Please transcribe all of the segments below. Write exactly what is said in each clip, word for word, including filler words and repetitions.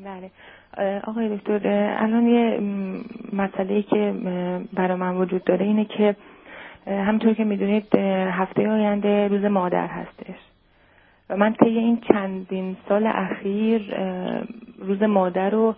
بله آقای دکتر، الان یه مسئله‌ای که برای من وجود داره اینه که همونطور که میدونید هفته آینده روز مادر هستش و من طی این چندین سال اخیر روز مادر رو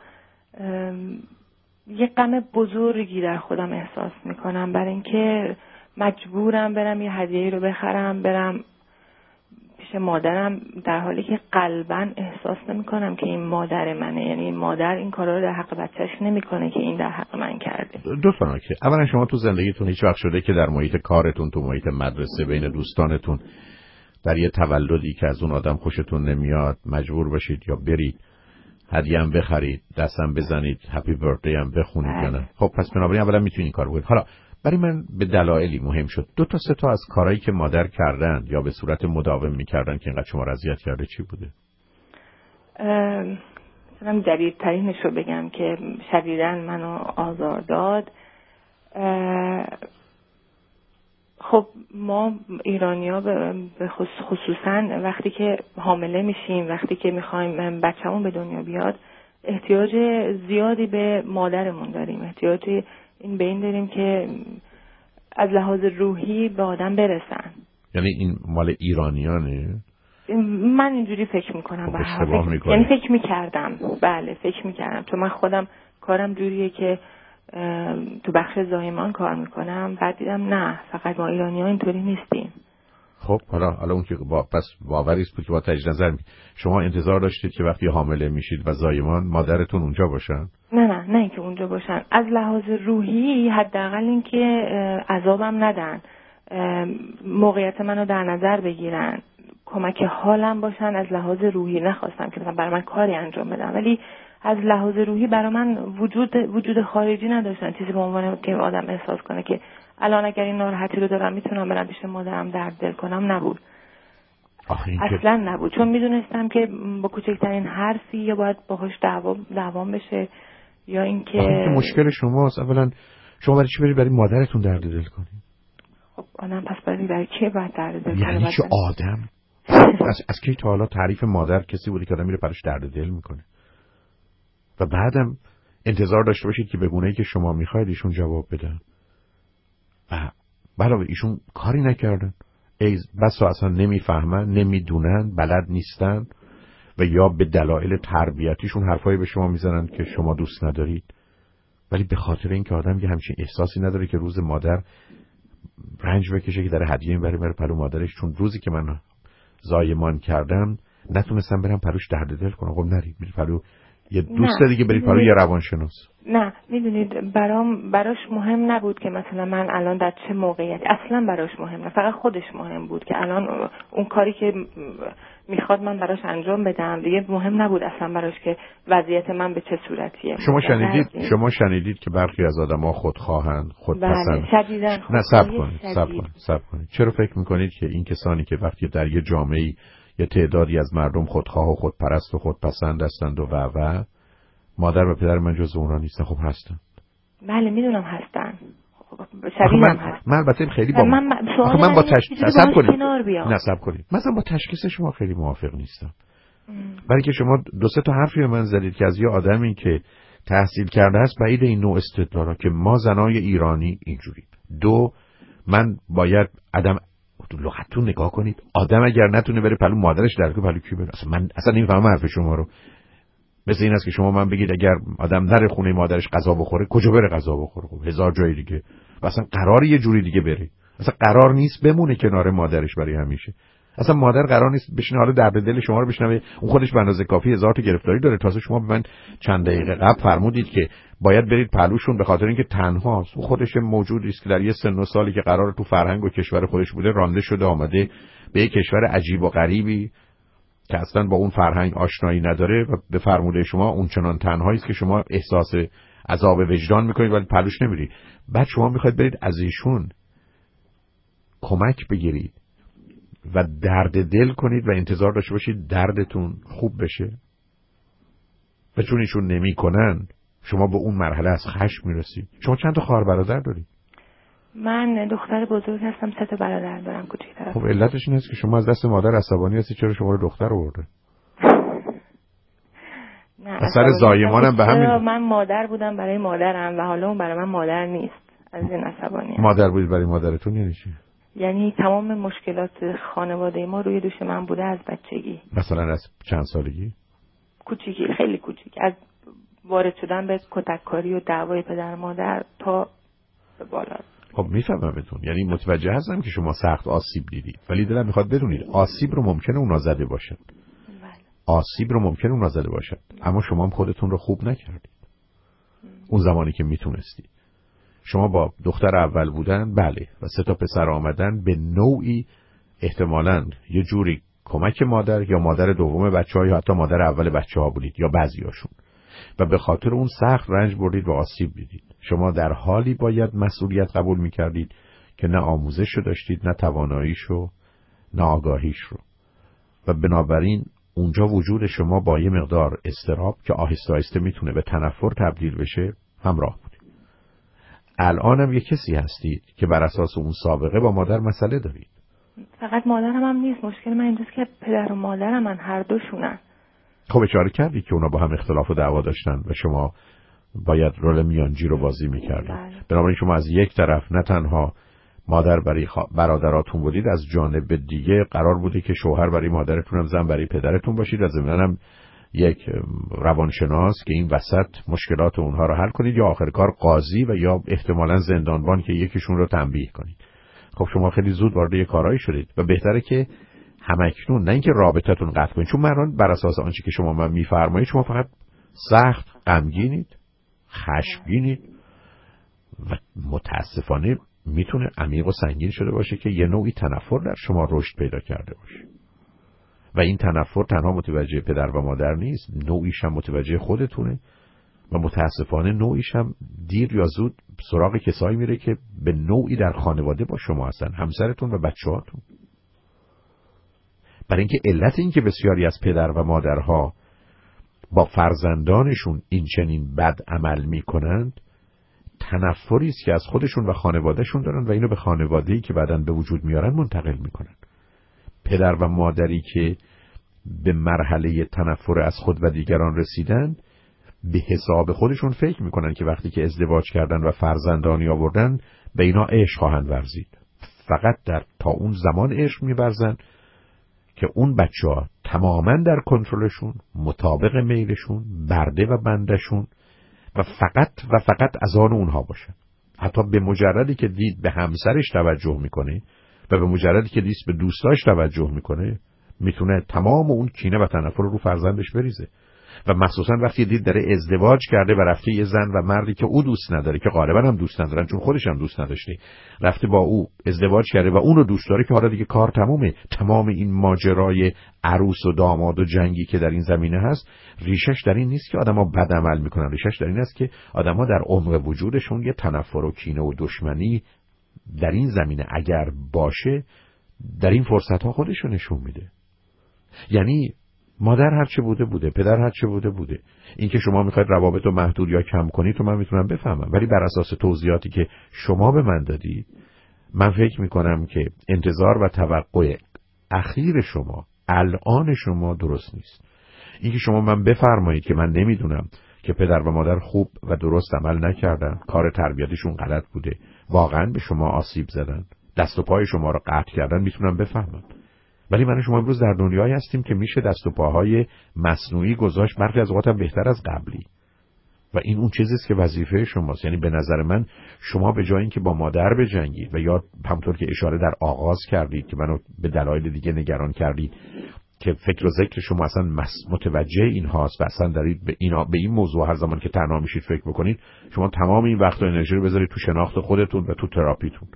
یه غم بزرگی در خودم احساس میکنم، برای اینکه مجبورم برم یه هدیه‌ای رو بخرم برم پیش مادرم، در حالی که قلباً احساس نمی‌کنم که این مادر منه. یعنی این مادر این کارا رو در حق بچه‌ش نمی‌کنه که این در حق من کرده. دو تا نکته. اولا شما تو زندگیتون هیچ وقت شده که در محیط کارتون، تو محیط مدرسه، بین دوستانتون در یه تولدی که از اون آدم خوشتون نمیاد مجبور باشید یا برید هدیه هم بخرید، دستم بزنید، هپی برثدی هم بخونید یا نه؟ خب پس بنابراین اولا میتونید این کارو بکنید. حالا برای من به دلایلی مهم شد دو تا سه تا از کارهایی که مادر کردن یا به صورت مداوم میکردن که اینقدر شما رو اذیت کرده چی بوده؟ مثلا جدیدترینش رو بگم که شدیداً منو آزار داد. خب ما ایرانی‌ها به خصوصاً وقتی که حامله میشیم، وقتی که میخوایم بچه‌مون به دنیا بیاد، احتیاج زیادی به مادرمون داریم، احتیاج این به این داریم که از لحاظ روحی به آدم برسن. یعنی این مال ایرانیانه؟ من اینجوری فکر میکنم. خب اشتباه میکنم. یعنی فکر میکردم، بله فکر میکردم، چون من خودم کارم جوریه که تو بخش زایمان کار میکنم، بعد دیدم نه فقط ما ایرانی‌ها اینطوری نیستیم. خب حالا حالا اون که با پس باوری است که با تجدید نظر می... شما انتظار داشتید که وقتی حامله میشید و زایمان مادرتون اونجا باشن؟ نه نه نه اینکه اونجا باشن، از لحاظ روحی حداقل اینکه عذابم ندن، موقعیت منو در نظر بگیرن، کمک حالم باشن. از لحاظ روحی نخواستم که مثلا برای من کاری انجام بدن، ولی از لحاظ روحی برای من وجود وجود خارجی نداشتن، چیزی به عنوان که آدم احساس کنه که الان اگر این ناراحتی رو دارم میتونم برم پیش مادرم درد دل کنم. نبود، اصلا نبود، چون میدونستم که با کوچکترین حرفی یا باید باهاش دعوا دعوام بشه یا اینکه آخه مشکل شماست. اولا شما برای چی برید برای مادرتون درد دل کنید؟ خب آدم پس برای برای کی باید درد دل کنه؟ یعنی چه آدم؟ از از کی تا حالا تعریف مادر کسی بوده که آدم میره براش درد دل میکنه و بعدم انتظار داشته باشید که به گونه‌ای که شما میخواید ایشون جواب بدن؟ علاوه ایشون کاری نکردن، ای بسا اصلا نمیفهمن، نمیدونن، بلد نیستن و یا به دلایل تربیتیشون حرفایی به شما میزنن که شما دوست ندارید، ولی به خاطر اینکه آدم یه همچین احساسی نداره که روز مادر رنج بکشه که داره هدیه میبره بره پلو مادرش، چون روزی که من زایمان کردم نتونستم برم پلوش درد دل کنم. خب نرید برید پلو یه دوست دیگه، برید پلو یه روانشناس. نه میدونید برام براش مهم نبود که مثلا من الان در چه موقعیتی، اصلا براش مهم نه، فقط خودش مهم بود که الان اون کاری که میخواد من براش انجام بدم دیگه مهم نبود اصلا براش که وضعیت من به چه صورتیه. شما شنیدید شما شنیدید که برخی از آدم‌ها خودخواهند، خودپسند. بله شدیداً. نه صبر کنید صبر کنید صبر کنید چرا فکر میکنید که این کسانی که وقتی در یه جامعه‌ای یه تعدادی از مردم خودخواه و خودپرست و خودپسند هستند و و و مادر و پدر من جز اونها نیستن؟ خب هستن. بله میدونم هستن، شبیه هم هست. من البته خیلی با من آخه من با تشخیص صبر کنید نصب کنید مثلا با تشخیص شما خیلی موافق نیستم، برای که شما دو سه تا حرفی به من زدید که از یه آدمی که تحصیل کرده است بعید این نوع استدلالا که ما زنای ایرانی اینجوری. دو، من باید آدم لغتتون نگاه کنید، آدم اگر نتونه بره پلو مادرش در که پلو کی بره؟ اصلا من اصلا نمیفهمم حرف شما رو. مثل این است که شما من بگید اگر آدم نره خونه مادرش غذا بخوره کجا بره غذا بخوره؟ خب هزار جای دیگه. اصلا قرار یه جوری دیگه بره، اصلا قرار نیست بمونه کنار مادرش برای همیشه. اصلا مادر قرار نیست بشینه حالا درد دل شما رو بشنوه، اون خودش به اندازه کافی هزار تا گرفتاری داره. تازه شما به من چند دقیقه قبل فرمودید که باید برید پلوشون به خاطر اینکه تنهاست. اون خودش موجودی است که در یه سن و سالی که قرار تو فرهنگ و کشور خودش بوده رانده شده آمده به یک کشور عجیب و غریبی که اصلا با اون فرهنگ آشنایی نداره و به فرموده شما اون چنان تنهایی است که شما احساس عذاب وجدان میکنید ولی پلوش نمیرید. بعد شما میخواید برید از ایشون کمک بگیرید و درد دل کنید و انتظار داشته باشید دردتون خوب بشه و چون ایشون نمیکنن شما به اون مرحله از خشم میرسید. شما چند تا خواهر برادر دارید؟ من دختر بزرگ هستم، سه تا برادر دارم کوچیک‌تر. خب علتش این است که شما از دست مادر عصبانی هستی چرا شما رو دختر آورده؟ سر زایمانم به همین. من مادر بودم برای مادرم و حالا اون برای من مادر نیست. از این عصبانیت. مادر بودید برای مادرتون یعنی چی؟ یعنی تمام مشکلات خانواده ما روی دوش من بوده از بچگی. مثلا از چند سالگی؟ کوچیکی، خیلی کوچیک، از وارد شدن به کتککاری و دعوای پدر مادر تا به بالا. خب میفهممتون، یعنی متوجه هستم که شما سخت آسیب دیدید، ولی دلم میخواد بدونید آسیب رو ممکنه اونا زده باشن. بله. آسیب رو ممکنه اونا زده باشن، اما شما هم خودتون رو خوب نکردید. اون زمانی که میتونستید. شما با دختر اول بودن، بله، و سه تا پسر آمدن، به نوعی احتمالاً یه جوری کمک مادر یا مادر دوم بچه‌ها یا حتی مادر اول بچه‌ها بودید یا بعضیاشون، و به خاطر اون سخت رنج بردید و آسیب دیدید. شما در حالی باید مسئولیت قبول می‌کردید که نه آموزش رو داشتید، نه تواناییش رو، نه آگاهیش رو، و بنابراین اونجا وجود شما با یه مقدار اضطراب که آهسته آهسته میتونه به تنفر تبدیل بشه همراه بود. الانم یه کسی هستید که بر اساس اون سابقه با مادر مسئله دارید. فقط مادرم هم نیست، مشکل من اینجاست که پدر و مادرم من هر دوشونن. خب اشاره کردید که اونا با هم اختلاف و دعوا داشتن و شما باید رول میانجی رو بازی میکردید. بله. بنابراین شما از یک طرف نه تنها مادر برای برادراتون بودید، از جانب دیگه قرار بوده که شوهر برای مادرتون هم زن برای پدرتون باشید، و ضمناً هم یک روانشناس که این وسط مشکلات اونها رو حل کنید، یا آخر کار قاضی و یا احتمالاً زندانبان که یکیشون رو تنبیه کنید. خب شما خیلی زود وارد یک کارایی شدید و بهتره که همکنون نه اینکه رابطتون قطع کنید، چون من بر اساس آنچه که شما من میفرمایید شما فقط سخت غمگینید، خشمگینید و متاسفانه میتونه عمیق و سنگین شده باشه که یه نوعی تنفر در شما رشد پیدا کرده باشه، و این تنفر تنها متوجه پدر و مادر نیست، نوعیش هم متوجه خودتونه، و متاسفانه نوعیش هم دیر یا زود سراغ کسایی میره که به نوعی در خانواده با شما هستن، همسرتون و بچه‌هاتون. برای اینکه علت این که بسیاری از پدر و مادرها با فرزندانشون این چنین بد عمل میکنند، تنفری است که از خودشون و خانوادهشون دارن و اینو به خانواده‌ای که بعداً به وجود میارن منتقل میکنن. پدر و مادری که به مرحله تنفر از خود و دیگران رسیدن، به حساب خودشون فکر میکنن که وقتی که ازدواج کردن و فرزندانی آوردن به اینا عشق خواهند ورزید. فقط در تا اون زمان عشق می‌ورزن که اون بچه‌ها تماماً در کنترلشون، مطابق میلشون، برده و بندشون، و فقط و فقط از آن اونها باشن. حتی به مجردی که دید به همسرش توجه میکنه و به مجردی که دید به دوستاش توجه میکنه، میتونه تمام اون کینه و تنفر رو رو فرزندش بریزه. و مخصوصا وقتی دید داره ازدواج کرده و رفته یه زن و مردی که او دوست نداره، که غالبا هم دوست ندارن چون خودش هم دوست نداشته، رفته با او ازدواج کرده و اون رو دوست داره، که حالا دیگه کار تمومه. تمام این ماجرای عروس و داماد و جنگی که در این زمینه هست، ریشش در این نیست که آدما بد عمل میکنن، ریشش در این است که آدما در عمق وجودشون یه تنفر و کینه و دشمنی در این زمینه اگر باشه، در این فرصت ها خودشو نشون میده. یعنی مادر هرچه بوده بوده، پدر هرچه بوده بوده. این که شما میخواید روابط رو محدود یا کم کنید تو من میتونم بفهمم، ولی بر اساس توضیحاتی که شما به من دادید، من فکر میکنم که انتظار و توقع اخیر شما، الان شما درست نیست. این که شما من بفرمایید که من نمیدونم که پدر و مادر خوب و درست عمل نکردن، کار تربیتشون غلط بوده، واقعا به شما آسیب زدن، دست و پای شما رو قطع کردن، میتونم بفهمم. ولی من و شما امروز در دنیایی هستیم که میشه دست و پاهای مصنوعی گذاشت، برخی از اوقات هم بهتر از قبلی، و این اون چیزی است که وظیفه شماست. یعنی به نظر من شما به جای اینکه با مادر بجنگید و یا همونطور که اشاره در آغاز کردید که منو به دلایل دیگه نگران کردید که فکر و ذکر شما اصلا متوجه این هاست و اصلا دارید به این به این موضوع هر زمان که تنها میشید فکر بکنید، شما تمام این وقت و انرژی رو بذارید تو شناخت خودتون و تو تراپیتون.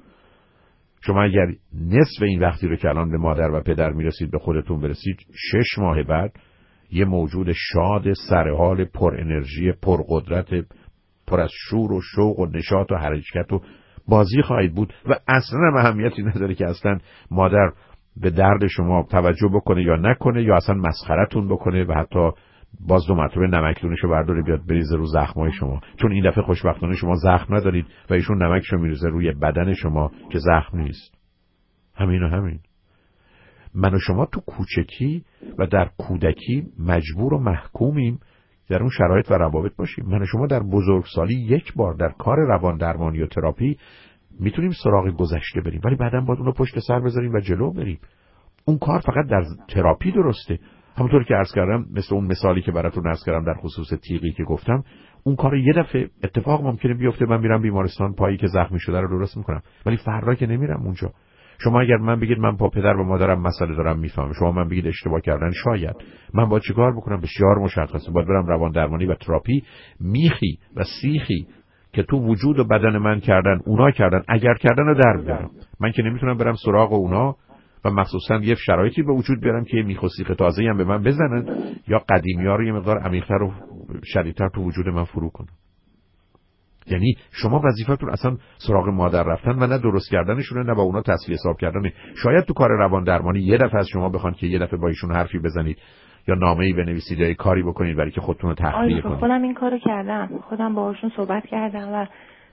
شما اگر نصف این وقتی رو که الان به مادر و پدر میرسید به خودتون برسید، شش ماه بعد یه موجود شاد، سرحال، پر انرژی، پر قدرت، پر از شور و شوق و نشاط و حرکت و بازی خواهید بود و اصلا هم اهمیتی نداره که اصلا مادر به درد شما توجه بکنه یا نکنه، یا اصلا مسخرتون بکنه و حتی باز دو مرتبه نمکدونشو برداره بیاد بریزه رو زخمای شما، چون این دفعه خوشبختانه شما زخم ندارید و ایشون نمکشو میریزه روی بدن شما که زخم نیست. همین و همین. من و شما تو کوچکی و در کودکی مجبور و محکومیم در اون شرایط و روابط باشیم. من و شما در بزرگسالی یک بار در کار روان درمانی و تراپی میتونیم سراغ گذشته بریم، ولی بعداً باید اونو پشت سر بذاریم و جلو بریم. اون کار فقط در تراپی درسته. همونطور که عرض کردم، مثل اون مثالی که براتون عرض کردم در خصوص تیغی که گفتم، اون کار یه دفعه اتفاق ممکنه بیفته، من میرم بیمارستان پایی که زخمی شده رو درست میکنم، ولی فردا که نمیرم اونجا. شما اگر من بگید من با پدر و مادرم مسئله دارم میفهمم، شما من بگید اشتباه کردن، شاید من باید چیکار بکنم؟ بسیار مشخصه، باید برم روان درمانی و تراپی. میخی و سیخی که تو وجود و بدن من کردن، اونا کردن، اگر کردن رو در بیارم. من که نمیتونم برم سراغ اونا و مخصوصا یه شرایطی به وجود بیارم که میخ و سیخ تازه‌ای هم به من بزنن یا قدیمی‌ها رو یه مقدار عمیق‌تر و شدیدتر تو وجود من فرو کنن. یعنی شما وظیفتون اصلا سراغ مادر رفتن و نه درست کردنشونه، نه با اونا تصفیه حساب کردنه. شاید تو کار روان درمانی یه دفعه از شما بخوان که یه دفعه با ایشون حرفی بزنید یا نامه‌ای بنویسید یا کاری بکنید برای که خودتون رو تخلیه کنید. خودم این کارو کردم، خودم باهاشون صحبت کردم و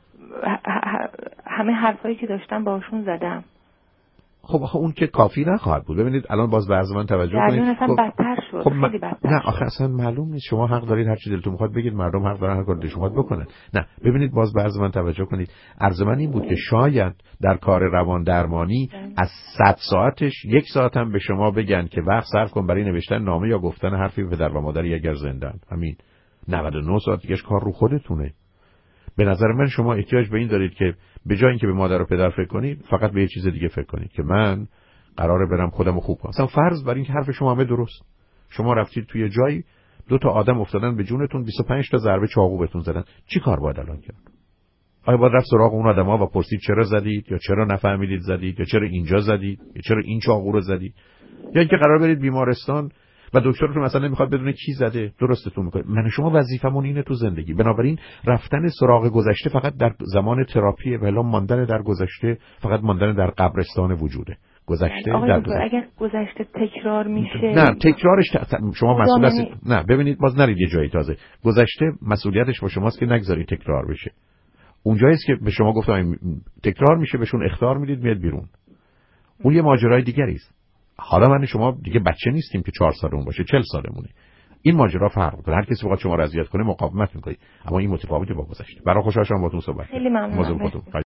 همه حرفایی که داشتم باهاشون زدم. خب آخه اون که کافی نخواهد بود. ببینید الان باز به عرض من توجه کنید. اصلا خب بدتر شد. خب خیلی بدتر. نه آخه اصلا معلوم نیست. شما حق دارید هر چی دلتون میخواد بگید، مردم حق دارن هر کاری دلشون میخواد بکنن. نه ببینید باز به عرض من توجه کنید. عرض من این بود که شاید در کار روان درمانی از صد ساعتش یک ساعت هم به شما بگن که وقت صرف کن برای نوشتن نامه یا گفتن حرفی به پدر و مادری اگر زنده‌اند. همین. نود و نه ساعت دیگه کار رو خودتونه. به نظر من شما احتیاج به این دارید که به جای اینکه به مادر و پدر فکر کنید، فقط به یه چیز دیگه فکر کنید که من قراره برم خودمو خوب کنم. مثلا فرض بر این که حرف شما همه درست. شما رفتید توی جایی، دو تا آدم افتادن به جونتون، بیست و پنج تا ضربه چاقو بهتون زدن. چی کار باید الان کرد؟ آیا باید رفت سراغ اون آدم‌ها و پرسید چرا زدید، یا چرا نفهمیدید زدید، یا چرا اینجا زدید، یا چرا این چاقو رو زدید؟ یا اینکه قرار برید بیمارستان و دکترتون مثلا نمیخواد بدونه کی زده، درستتون میکنه. من و شما وظیفمون اینه تو زندگی. بنابراین رفتن سراغ گذشته فقط در زمان تراپیه، ولی ماندن در گذشته فقط ماندن در قبرستان وجوده. گذشته در گذشته. اگر گذشته تکرار میشه، نه تکرارش ت... شما مسئول هستید. نه ببینید باز نرید یه جایی تازه. گذشته مسئولیتش با شماست که نگذارید تکرار بشه. اونجاییست که به شما گفتم تکرار میشه، بهشون اخطار میدید میاد بیرون. اون یه ماجرای دیگری است. حالا من شما دیگه بچه نیستیم که چهار سالمون باشه، چهل سالمونه. این ماجرا فرق داره. هر کسی بخواد شما رو اذیت کنه مقاومت میکنید، اما این متفاوته با گذشته. برای خوشحال شدم باهاتون صحبت کردم. خیلی ممنونم.